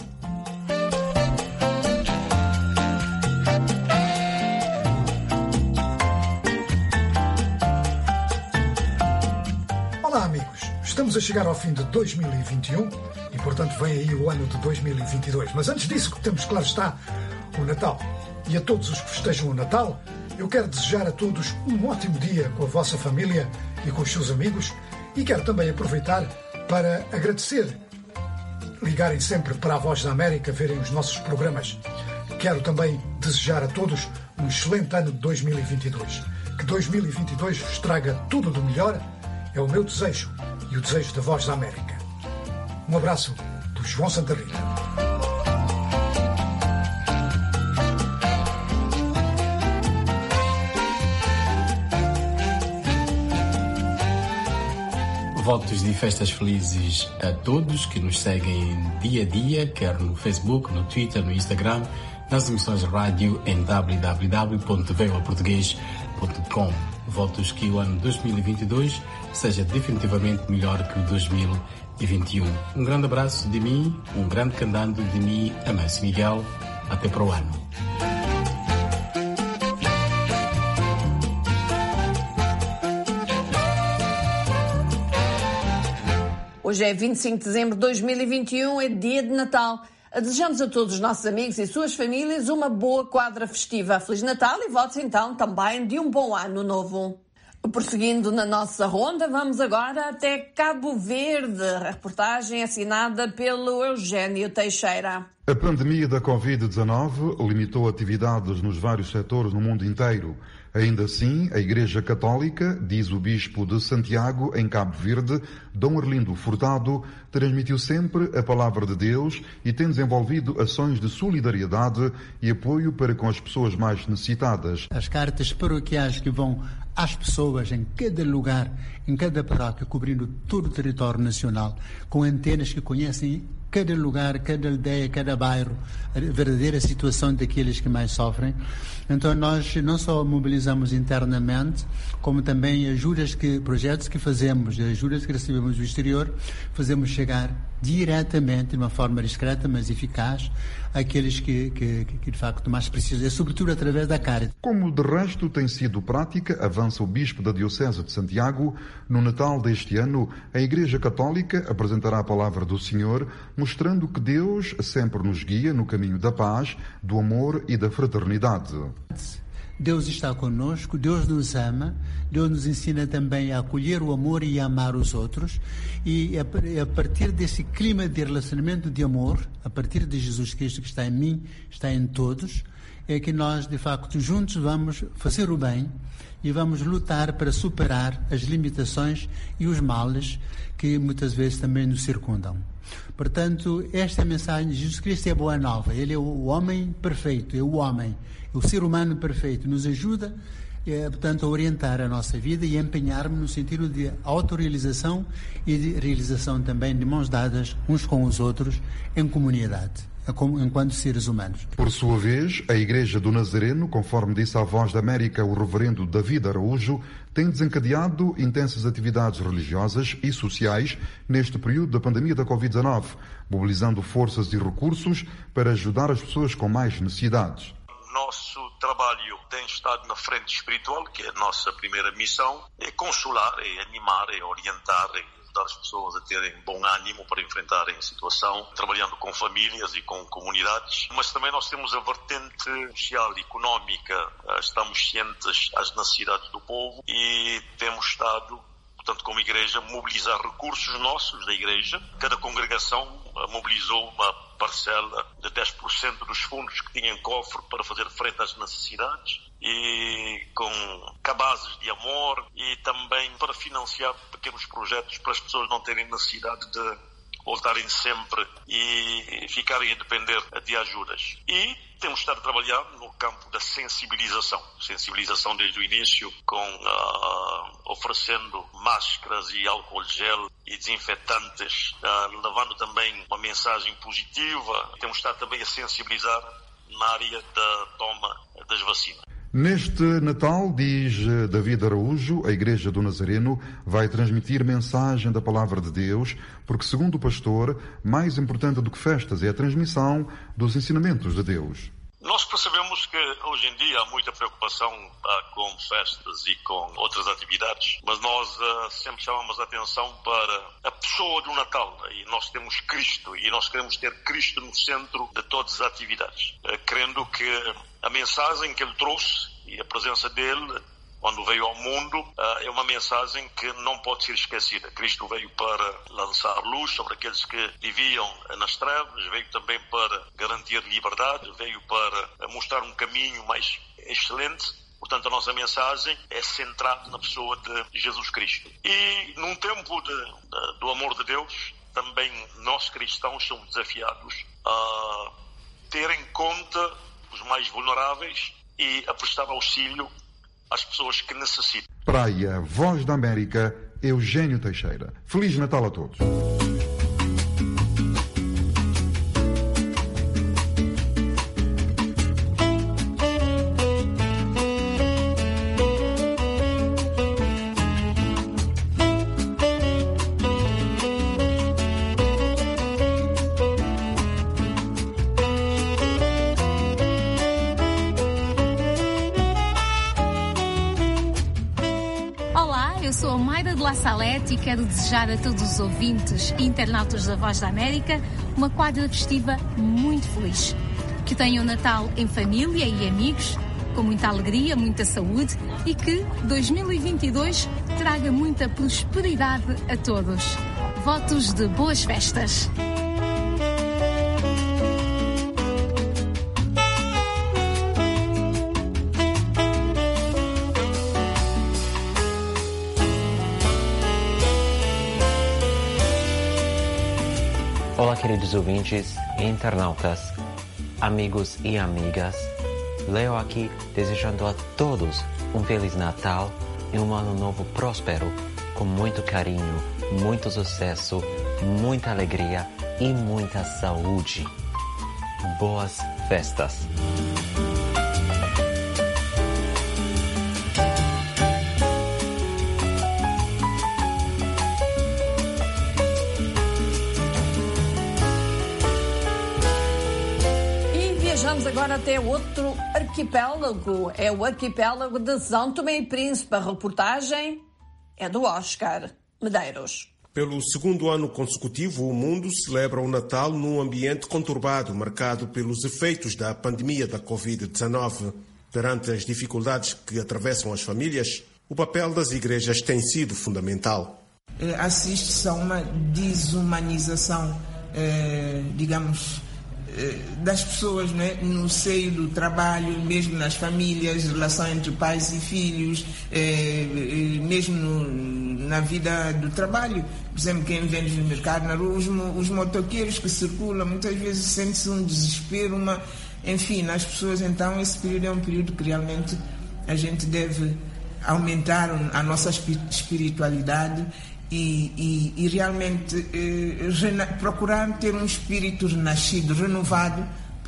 Olá, amigos. Estamos a chegar ao fim de 2021 e, portanto, vem aí o ano de 2022. Mas antes disso, temos, claro está, o Natal. E a todos os que festejam o Natal, eu quero desejar a todos um ótimo dia com a vossa família e com os seus amigos, e quero também aproveitar para agradecer, ligarem sempre para a Voz da América, verem os nossos programas. Quero também desejar a todos um excelente ano de 2022. Que 2022 vos traga tudo do melhor, é o meu desejo e o desejo da Voz da América. Um abraço do João Santa Rita. Votos de festas felizes a todos que nos seguem dia a dia, quer no Facebook, no Twitter, no Instagram, nas emissões de rádio em www.voaportugues.com. Votos que o ano 2022 seja definitivamente melhor que o 2021. Um grande abraço de mim, um grande candando de mim, Amâncio Miguel. Até para o ano. Hoje é 25 de dezembro de 2021, é dia de Natal. Desejamos a todos os nossos amigos e suas famílias uma boa quadra festiva. Feliz Natal e votos então também de um bom ano novo. Prosseguindo na nossa ronda, vamos agora até Cabo Verde. A reportagem assinada pelo Eugênio Teixeira. A pandemia da Covid-19 limitou atividades nos vários setores no mundo inteiro. Ainda assim, a Igreja Católica, diz o Bispo de Santiago, em Cabo Verde, Dom Arlindo Furtado, transmitiu sempre a palavra de Deus e tem desenvolvido ações de solidariedade e apoio para com as pessoas mais necessitadas. As cartas paroquiais que vão às pessoas em cada lugar, em cada paróquia, cobrindo todo o território nacional, com antenas que conhecem cada lugar, cada aldeia, cada bairro, a verdadeira situação daqueles que mais sofrem. Então nós não só mobilizamos internamente, como também projetos que fazemos, ajudas que recebemos do exterior, fazemos chegar diretamente, de uma forma discreta, mas eficaz, àqueles que de facto mais precisam, sobretudo através da Caritas. Como de resto tem sido prática, avança o Bispo da Diocese de Santiago, no Natal deste ano, a Igreja Católica apresentará a palavra do Senhor, mostrando que Deus sempre nos guia no caminho da paz, do amor e da fraternidade. Deus está conosco, Deus nos ama, Deus nos ensina também a acolher o amor e a amar os outros, e a partir desse clima de relacionamento de amor, a partir de Jesus Cristo que está em mim, está em todos, é que nós de facto juntos vamos fazer o bem e vamos lutar para superar as limitações e os males que muitas vezes também nos circundam. Portanto, esta mensagem de Jesus Cristo é boa nova. Ele é o homem perfeito, é o homem, é o ser humano perfeito. Nos ajuda, portanto, a orientar a nossa vida e a empenhar-me no sentido de autorrealização e de realização também de mãos dadas uns com os outros em comunidade, enquanto seres humanos. Por sua vez, a Igreja do Nazareno, conforme disse à Voz da América o reverendo David Araújo, tem desencadeado intensas atividades religiosas e sociais neste período da pandemia da Covid-19, mobilizando forças e recursos para ajudar as pessoas com mais necessidades. Nosso trabalho tem estado na frente espiritual, que é a nossa primeira missão, é consolar, é animar, é orientar, é ajudar as pessoas a terem bom ânimo para enfrentarem a situação, trabalhando com famílias e com comunidades. Mas também nós temos a vertente social e económica, estamos cientes das necessidades do povo e temos estado, portanto, como igreja, mobilizar recursos nossos da igreja. Cada congregação mobilizou uma parcela de 10% dos fundos que tinha em cofre para fazer frente às necessidades e com cabazes de amor e também para financiar pequenos projetos para as pessoas não terem necessidade de voltarem sempre e ficarem a depender de ajudas. E temos estado a trabalhar no campo da sensibilização desde o início, oferecendo máscaras e álcool gel e desinfetantes, levando também uma mensagem positiva. Temos estado também a sensibilizar na área da toma das vacinas. Neste Natal, diz David Araújo, a Igreja do Nazareno vai transmitir mensagem da Palavra de Deus, porque, segundo o pastor, mais importante do que festas é a transmissão dos ensinamentos de Deus. Nós percebemos que hoje em dia há muita preocupação com festas e com outras atividades, mas nós sempre chamamos a atenção para a pessoa do Natal. E nós temos Cristo e nós queremos ter Cristo no centro de todas as atividades, crendo que a mensagem que ele trouxe e a presença dele quando veio ao mundo, é uma mensagem que não pode ser esquecida. Cristo veio para lançar luz sobre aqueles que viviam nas trevas, veio também para garantir liberdade, veio para mostrar um caminho mais excelente. Portanto, a nossa mensagem é centrada na pessoa de Jesus Cristo. E num tempo do amor de Deus, também nós cristãos somos desafiados a ter em conta os mais vulneráveis e a prestar auxílio às pessoas que necessitam. Praia, Voz da América, Eugênio Teixeira. Feliz Natal a todos. Salete, e quero desejar a todos os ouvintes e internautas da Voz da América uma quadra festiva muito feliz. Que tenham o Natal em família e amigos, com muita alegria, muita saúde e que 2022 traga muita prosperidade a todos. Votos de boas festas. Olá, queridos ouvintes e internautas, amigos e amigas. Leo aqui desejando a todos um Feliz Natal e um ano novo próspero, com muito carinho, muito sucesso, muita alegria e muita saúde. Boas festas! Vamos agora até outro arquipélago. É o arquipélago de São Tomé e Príncipe. A reportagem é do Oscar Medeiros. Pelo segundo ano consecutivo, o mundo celebra o Natal num ambiente conturbado, marcado pelos efeitos da pandemia da Covid-19. Perante as dificuldades que atravessam as famílias, o papel das igrejas tem sido fundamental. Assiste-se a uma desumanização, das pessoas, não é? No seio do trabalho, mesmo nas famílias, relação entre pais e filhos, mesmo na vida do trabalho. Por exemplo, quem vende no mercado, na rua, os motoqueiros que circulam, muitas vezes sente-se um desespero, enfim, nas pessoas. Então esse período é um período que realmente a gente deve aumentar a nossa espiritualidade e realmente procurar ter um espírito renascido, renovado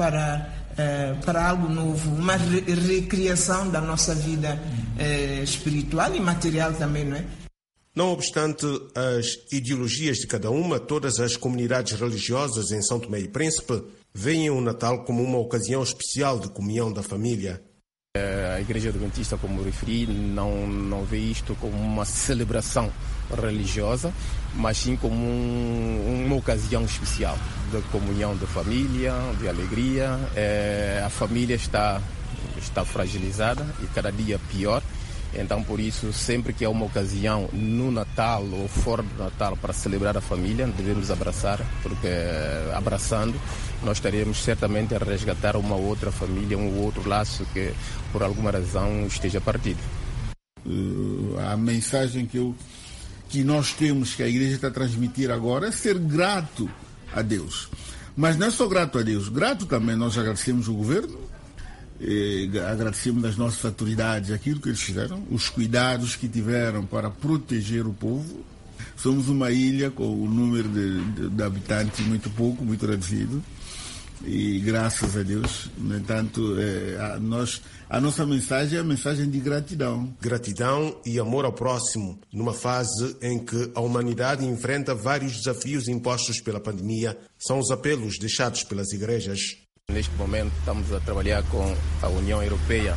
para algo novo, uma recriação da nossa vida espiritual e material também, não é? Não obstante as ideologias de cada uma, todas as comunidades religiosas em São Tomé e Príncipe veem o Natal como uma ocasião especial de comunhão da família. A Igreja Adventista, como referi, não vê isto como uma celebração religiosa, mas sim como uma ocasião especial de comunhão da família, de alegria. A família está fragilizada e cada dia pior. Então, por isso, sempre que há uma ocasião no Natal ou fora do Natal para celebrar a família, devemos abraçar, porque abraçando nós estaremos certamente a resgatar uma outra família, um outro laço que por alguma razão esteja partido. A mensagem que nós temos, que a igreja está a transmitir agora, é ser grato a Deus. Mas não é só grato a Deus, grato também nós agradecemos o governo, agradecemos as nossas autoridades aquilo que eles fizeram, os cuidados que tiveram para proteger o povo. Somos uma ilha com o número de habitantes muito pouco, muito reduzido, e graças a Deus, no entanto, a nossa mensagem é a mensagem de gratidão. Gratidão e amor ao próximo, numa fase em que a humanidade enfrenta vários desafios impostos pela pandemia, são os apelos deixados pelas igrejas. Neste momento estamos a trabalhar com a União Europeia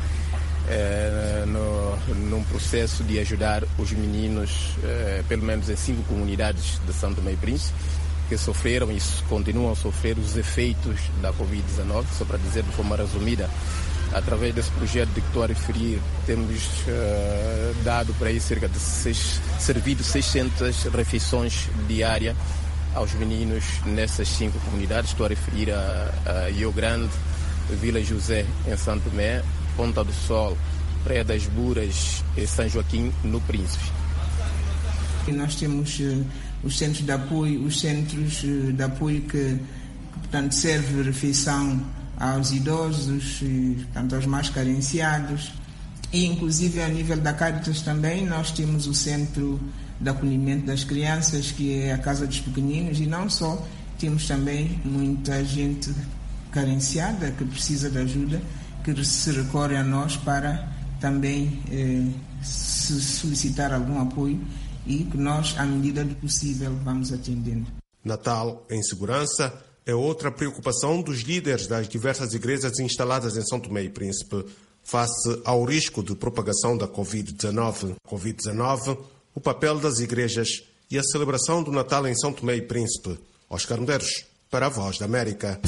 num processo de ajudar os meninos, pelo menos em 5 comunidades de São Tomé e Príncipe, que sofreram e continuam a sofrer os efeitos da Covid-19. Só para dizer de forma resumida, através desse projeto de que estou a referir, temos dado para aí cerca de servido 600 refeições diárias aos meninos nessas 5 comunidades. Estou a referir a Rio Grande, Vila José em São Tomé, Ponta do Sol, Praia das Buras e São Joaquim no Príncipe. E nós temos os centros de apoio que portanto, serve refeição aos idosos, portanto, aos mais carenciados. E inclusive a nível da Caritas também nós temos o centro de acolhimento das crianças, que é a Casa dos Pequeninos, e não só, temos também muita gente carenciada que precisa de ajuda, que se recorre a nós para também se solicitar algum apoio e que nós, à medida do possível, vamos atendendo. Natal em segurança é outra preocupação dos líderes das diversas igrejas instaladas em São Tomé e Príncipe, face ao risco de propagação da Covid-19. O papel das igrejas e a celebração do Natal em São Tomé e Príncipe. Oscar Medeiros, para a Voz da América.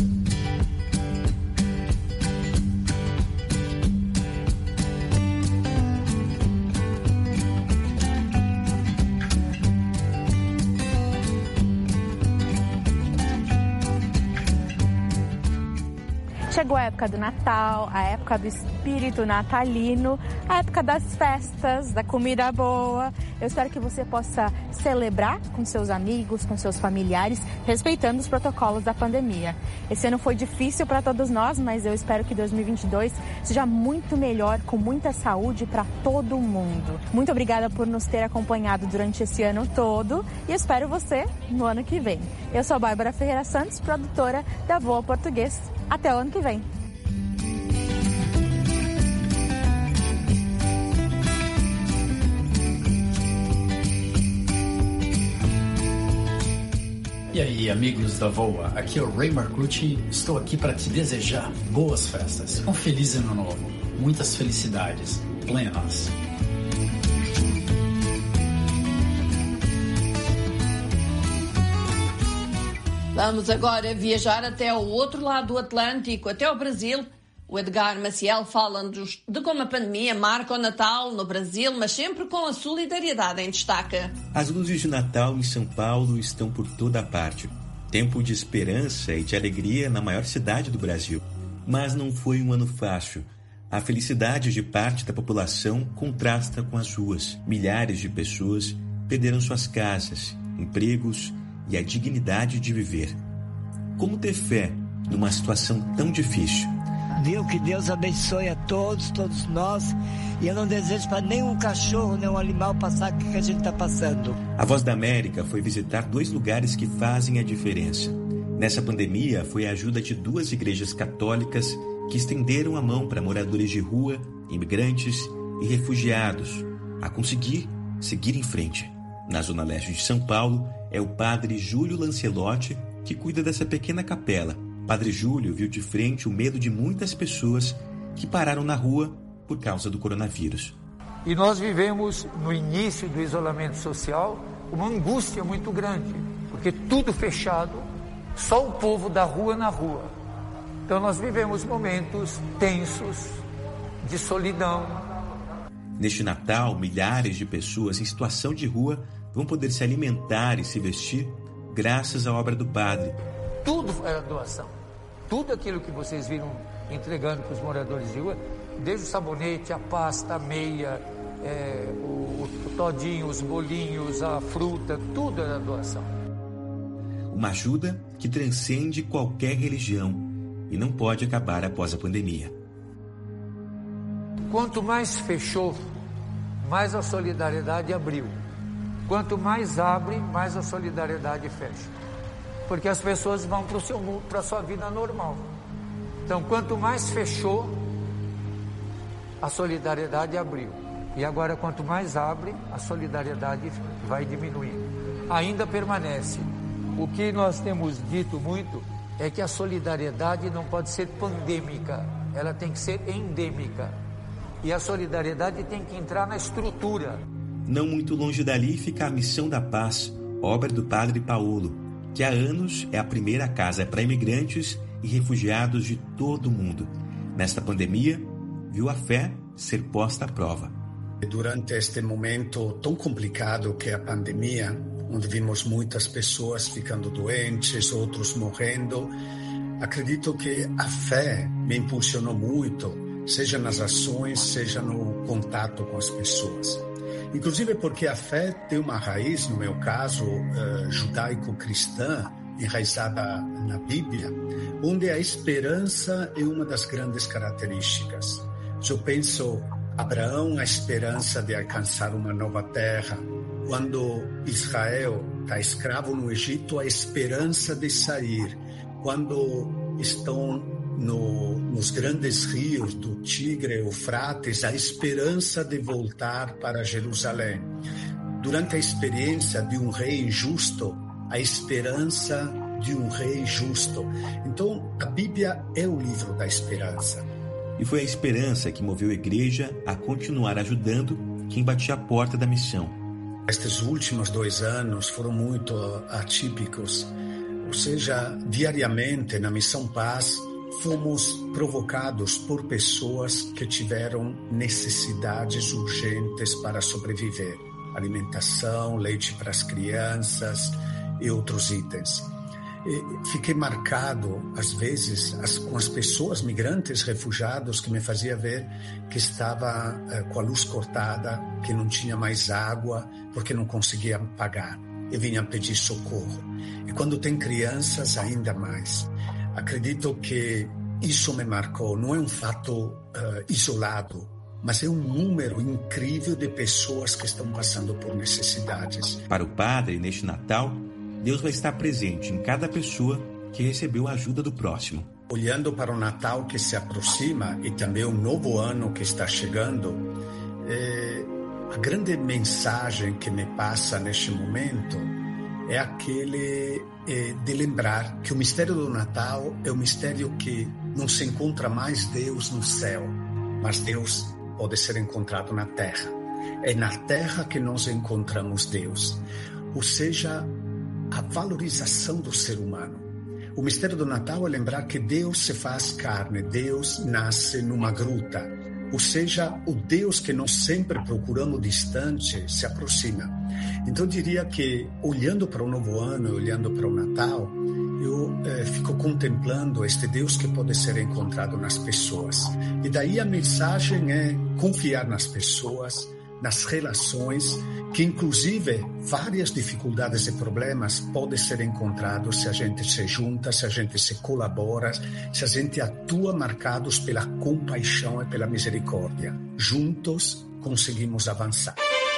Chegou a época do Natal, a época do espírito natalino, a época das festas, da comida boa. Eu espero que você possa celebrar com seus amigos, com seus familiares, respeitando os protocolos da pandemia. Esse ano foi difícil para todos nós, mas eu espero que 2022 seja muito melhor, com muita saúde para todo mundo. Muito obrigada por nos ter acompanhado durante esse ano todo e espero você no ano que vem. Eu sou a Bárbara Ferreira Santos, produtora da Voa Português. Até o ano que vem. E aí, amigos da Voa, aqui é o Ray Marcucci. Estou aqui para te desejar boas festas, um feliz ano novo, muitas felicidades plenas. Vamos agora viajar até ao outro lado do Atlântico, até ao Brasil. O Edgar Maciel fala-nos de como a pandemia marca o Natal no Brasil, mas sempre com a solidariedade em destaque. As luzes de Natal em São Paulo estão por toda a parte. Tempo de esperança e de alegria na maior cidade do Brasil. Mas não foi um ano fácil. A felicidade de parte da população contrasta com as ruas. Milhares de pessoas perderam suas casas, empregos e a dignidade de viver. Como ter fé numa situação tão difícil? Que Deus abençoe a todos nós. E eu não desejo para nenhum cachorro, nenhum animal passar o que a gente está passando. A Voz da América foi visitar 2 lugares que fazem a diferença. Nessa pandemia, foi a ajuda de 2 igrejas católicas que estenderam a mão para moradores de rua, imigrantes e refugiados, a conseguir seguir em frente. Na Zona Leste de São Paulo, é o padre Júlio Lancelotti que cuida dessa pequena capela. Padre Júlio viu de frente o medo de muitas pessoas que pararam na rua por causa do coronavírus. E nós vivemos, no início do isolamento social, uma angústia muito grande, porque tudo fechado, só o povo da rua na rua. Então nós vivemos momentos tensos, de solidão. Neste Natal, milhares de pessoas em situação de rua vão poder se alimentar e se vestir graças à obra do padre. Tudo é doação. Tudo aquilo que vocês viram entregando para os moradores de rua, desde o sabonete, a pasta, a meia, o todinho, os bolinhos, a fruta, tudo era doação. Uma ajuda que transcende qualquer religião e não pode acabar após a pandemia. Quanto mais fechou, mais a solidariedade abriu. Quanto mais abre, mais a solidariedade fecha. Porque as pessoas vão para o seu mundo, para a sua vida normal. Então, quanto mais fechou, a solidariedade abriu. E agora, quanto mais abre, a solidariedade vai diminuindo. Ainda permanece. O que nós temos dito muito é que a solidariedade não pode ser pandêmica, ela tem que ser endêmica. E a solidariedade tem que entrar na estrutura. Não muito longe dali fica a Missão da Paz, obra do padre Paulo, que há anos é a primeira casa para imigrantes e refugiados de todo o mundo. Nesta pandemia, viu a fé ser posta à prova. Durante este momento tão complicado que é a pandemia, onde vimos muitas pessoas ficando doentes, outros morrendo, acredito que a fé me impulsionou muito, seja nas ações, seja no contato com as pessoas. Inclusive porque a fé tem uma raiz, no meu caso, judaico-cristã, enraizada na Bíblia, onde a esperança é uma das grandes características. Se eu penso Abraão, a esperança de alcançar uma nova terra. Quando Israel está escravo no Egito, a esperança de sair. Quando estão nos grandes rios do Tigre e Eufrates, a esperança de voltar para Jerusalém. Durante a experiência de um rei injusto, a esperança de um rei justo. Então, a Bíblia é o livro da esperança. E foi a esperança que moveu a igreja a continuar ajudando quem batia a porta da missão. Estes últimos 2 anos foram muito atípicos. Ou seja, diariamente na Missão Paz, fomos provocados por pessoas que tiveram necessidades urgentes para sobreviver. Alimentação, leite para as crianças e outros itens. Fiquei marcado, às vezes, com as pessoas, migrantes, refugiados, que me fazia ver que estava com a luz cortada, que não tinha mais água, porque não conseguia pagar, e vinha pedir socorro. E quando tem crianças, ainda mais. Acredito que isso me marcou. Não é um fato isolado, mas é um número incrível de pessoas que estão passando por necessidades. Para o padre, neste Natal, Deus vai estar presente em cada pessoa que recebeu a ajuda do próximo. Olhando para o Natal que se aproxima e também o novo ano que está chegando, a grande mensagem que me passa neste momento é aquele de lembrar que o mistério do Natal é um mistério que não se encontra mais Deus no céu, mas Deus pode ser encontrado na terra. É na terra que nós encontramos Deus. Ou seja, a valorização do ser humano. O mistério do Natal é lembrar que Deus se faz carne, Deus nasce numa gruta. Ou seja, o Deus que nós sempre procuramos distante se aproxima. Então eu diria que, olhando para o novo ano, olhando para o Natal, eu fico contemplando este Deus que pode ser encontrado nas pessoas. E daí a mensagem é confiar nas pessoas, nas relações, que inclusive várias dificuldades e problemas podem ser encontrados se a gente se junta, se a gente se colabora, se a gente atua marcados pela compaixão e pela misericórdia. Juntos conseguimos avançar.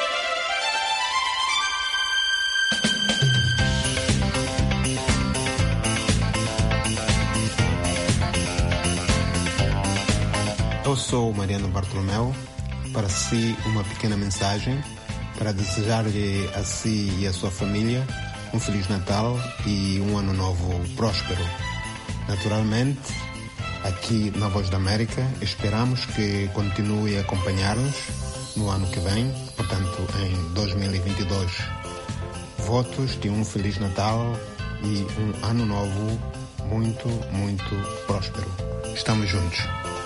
Eu sou Mariano Bartolomeu. Para si, uma pequena mensagem para desejar-lhe a si e a sua família um Feliz Natal e um Ano Novo próspero. Naturalmente, aqui na Voz da América, esperamos que continue a acompanhar-nos no ano que vem, portanto, em 2022. Votos de um Feliz Natal e um Ano Novo muito, muito próspero. Estamos juntos.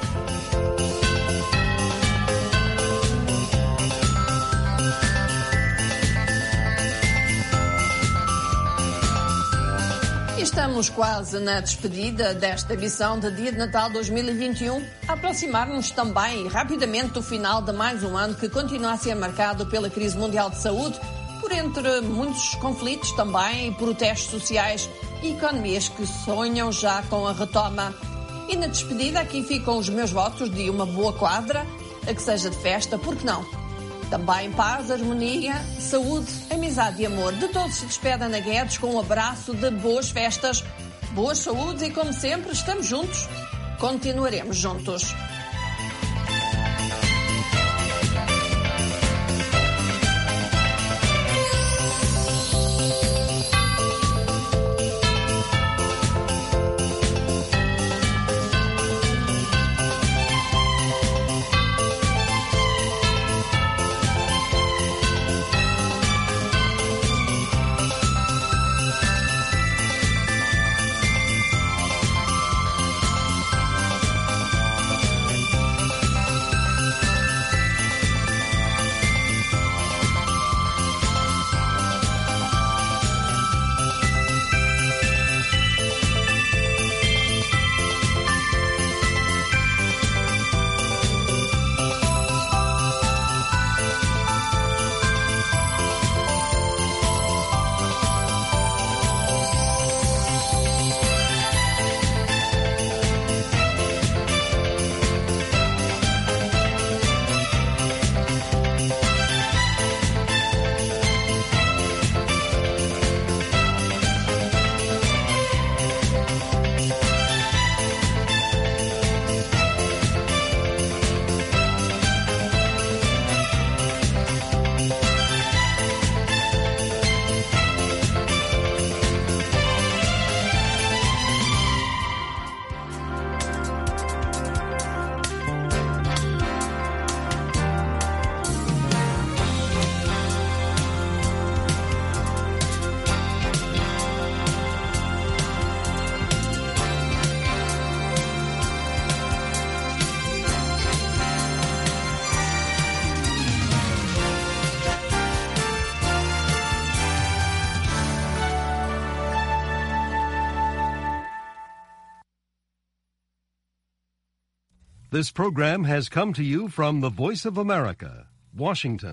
Estamos quase na despedida desta edição de Dia de Natal 2021, a aproximar-nos também rapidamente do final de mais um ano que continua a ser marcado pela crise mundial de saúde, por entre muitos conflitos também, protestos sociais e economias que sonham já com a retoma. E na despedida aqui ficam os meus votos de uma boa quadra, a que seja de festa, porque não? Também paz, harmonia, saúde, amizade e amor. De todos se despede Ana Guedes com um abraço de boas festas, boas saúdes e, como sempre, estamos juntos. Continuaremos juntos. This program has come to you from the Voice of America, Washington.